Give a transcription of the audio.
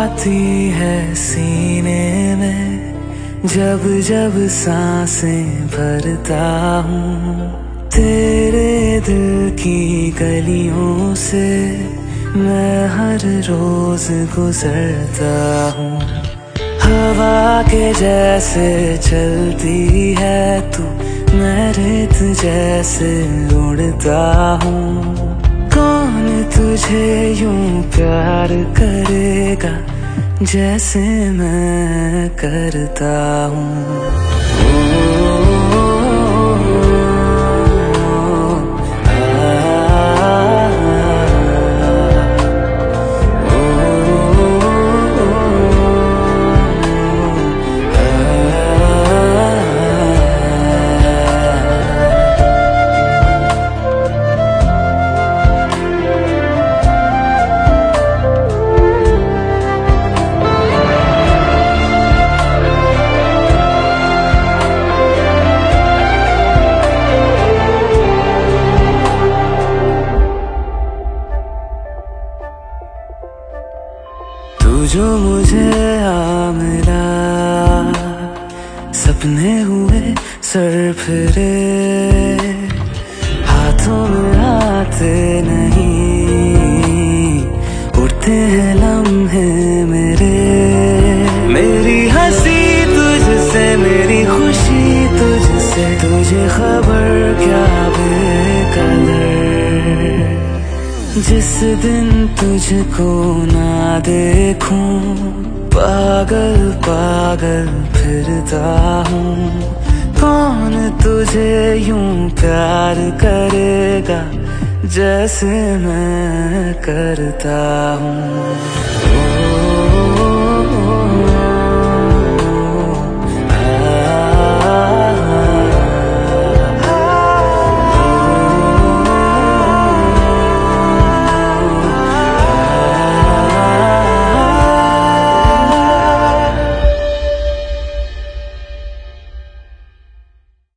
आती है सीने में, जब जब सांसें भरता हूँ। तेरे दिल की गलियों से मैं हर रोज गुजरता हूँ। हवा के जैसे चलती है तू, मैं रेत जैसे उड़ता हूँ। कौन तुझे यूं प्यार करेगा जैसे मैं करता हूँ। तू जो मुझे आ मिला, सपने हुए सर फिरे, हाथों में आते नहीं, उड़ते हैं लम्हे मेरे। मेरी हंसी तुझसे, मेरी खुशी तुझसे, तुझे खबर क्या बेकदर। जिस दिन तुझको ना देखूं, पागल पागल फिरता हूँ। कौन तुझे यूं प्यार करेगा जैसे मैं करता हूँ।